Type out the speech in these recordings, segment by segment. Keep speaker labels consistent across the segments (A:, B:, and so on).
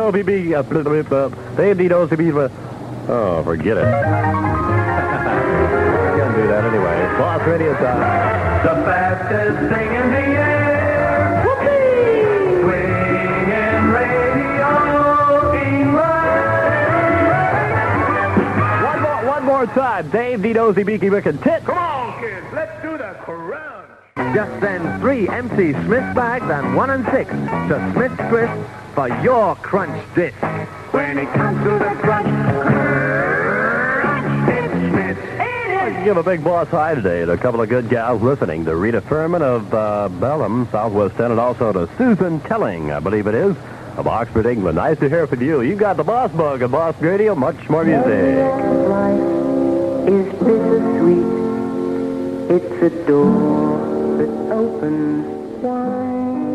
A: Dave DeDozy. Oh, forget it. Can't do that anyway. Boss Radio time.
B: The fastest thing in the air. Whoopee! Swinging radio, England.
A: One more time. Dave DeDozy, Beaky Rick, and Tit.
B: Come on, kids. Let's do the crunch.
C: Just send 3 MC Smith bags and 1 and 6 to Smith's Crisp for your crunch dish.
B: When it comes to the crunch, it's Smith.
A: Give a big boss hi today to a couple of good gals listening. To Rita Furman of Belém, Southwest 10, and also to Susan Telling, I believe it is, of Oxford, England. Nice to hear from you. You got the Boss Bug at Boss Radio. Much more music.
D: Life is bittersweet. It's a door that opens wide.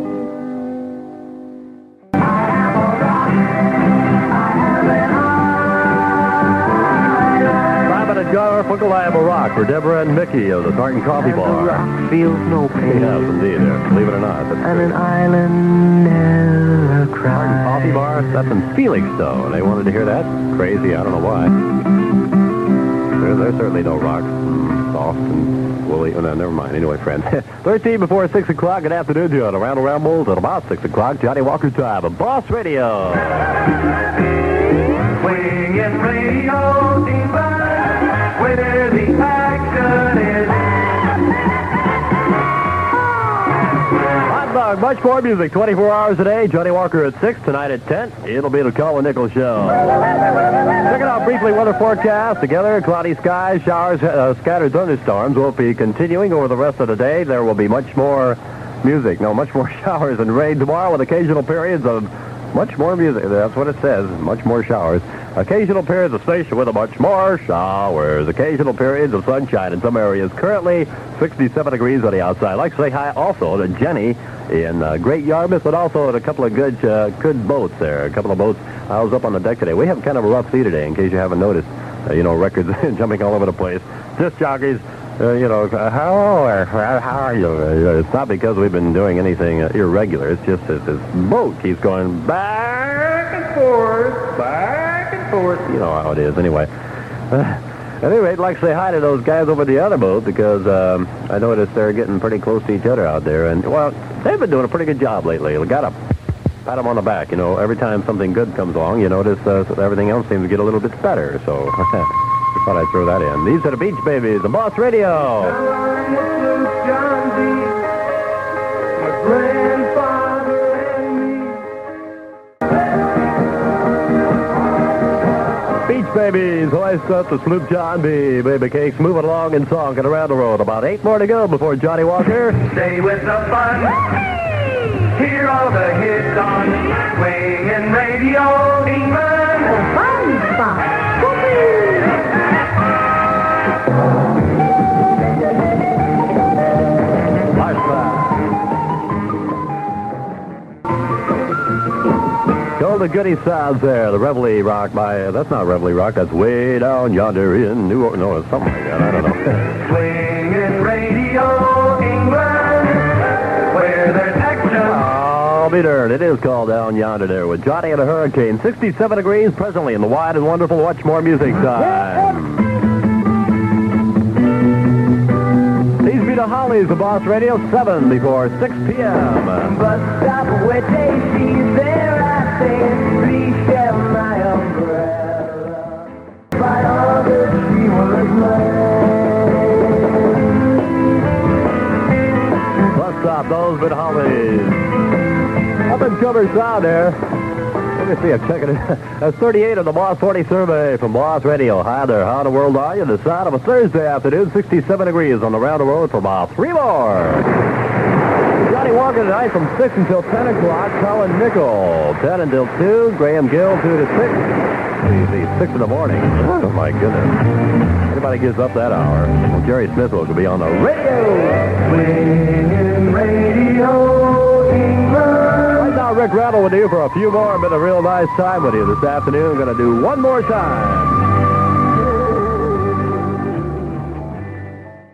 A: Garfunkel, I Am a Rock for Deborah and Mickey of the Thornton Coffee Bar.
D: Rock feels no pain.
A: Yes, indeed. Believe it or not.
D: And an island never cries.
A: Coffee Bar, that's in Felixstowe. They wanted to hear that. Crazy, I don't know why. There's certainly no rock. Soft and woolly. Oh, no, never mind. Anyway, friends. 13 before 6 o'clock. Good afternoon to you. Around Mold at about 6 o'clock. Johnny Walker time of Boss Radio.
B: Swinging radio, England. Where the action is.
A: Hot dog, much more music, 24 hours a day. Johnny Walker at 6, tonight at 10. It'll be the Colin Nichols Show. Check it out briefly, weather forecast. Together, cloudy skies, showers, scattered thunderstorms will be continuing over the rest of the day. There will be much more music. No, much more showers and rain tomorrow with occasional periods of much more music. That's what it says, much more showers. Occasional periods of station with a much more showers. Occasional periods of sunshine in some areas. Currently, 67 degrees on the outside. I'd like to say hi also to Jenny in Great Yarmouth, but also at a couple of good boats there. A couple of boats. I was up on the deck today. We have kind of a rough sea today, in case you haven't noticed. Records jumping all over the place. Disc jockeys. How are you? It's not because we've been doing anything irregular. It's just that this boat keeps going back and forth. You know how it is, anyway. At any rate, I'd like to say hi to those guys over the other boat because I noticed they're getting pretty close to each other out there. And, well, they've been doing a pretty good job lately. We got to pat them on the back. Every time something good comes along, you notice everything else seems to get a little bit better. So I thought I'd throw that in. These are the Beach Babies, the Boss Radio.
B: John D. My grandfather and me.
A: Beach Babies, hoist up the Sloop John B. Baby Cakes moving along in song and around the road. About 8 more to go before Johnny Walker.
B: Stay with the fun. Hear all the hits on Swinging Radio, England.
D: Fun spot.
A: Go the goody sounds there. The Reveille Rock by, that's not Reveille Rock, that's Way Down Yonder in New Orleans. No, it's something like that. I don't know.
B: Swinging Radio, England, where there's action.
A: I'll be darned. It is called Down Yonder there with Johnny and a Hurricane. 67 degrees presently in the wide and wonderful Much More Music time. These be the Hollies of Boss Radio, 7 before 6 p.m.
D: Bus stop where Daisy's there, I say, please share my umbrella. By August, she was mine.
A: Bus stop, those be the Hollies. Up in Cover Sound there. Let me see, I'm checking it. That's 38 of the Boss 40 survey from Boss Radio. Hi there, how in the world are you? The sound of a Thursday afternoon, 67 degrees on the round the road for about 3 more. Johnny Walker tonight from 6 until 10 o'clock. Colin Nichols, 10 until 2. Graham Gill, 2 to 6. See, 6 in the morning. Oh, my goodness. Anybody gets up that hour. Well, Jerry Smith will be on the radio.
B: Swinging Radio, England.
A: Right now, Rick Rattle with you for a few more. Been a real nice time with you this afternoon. Going to do one more time.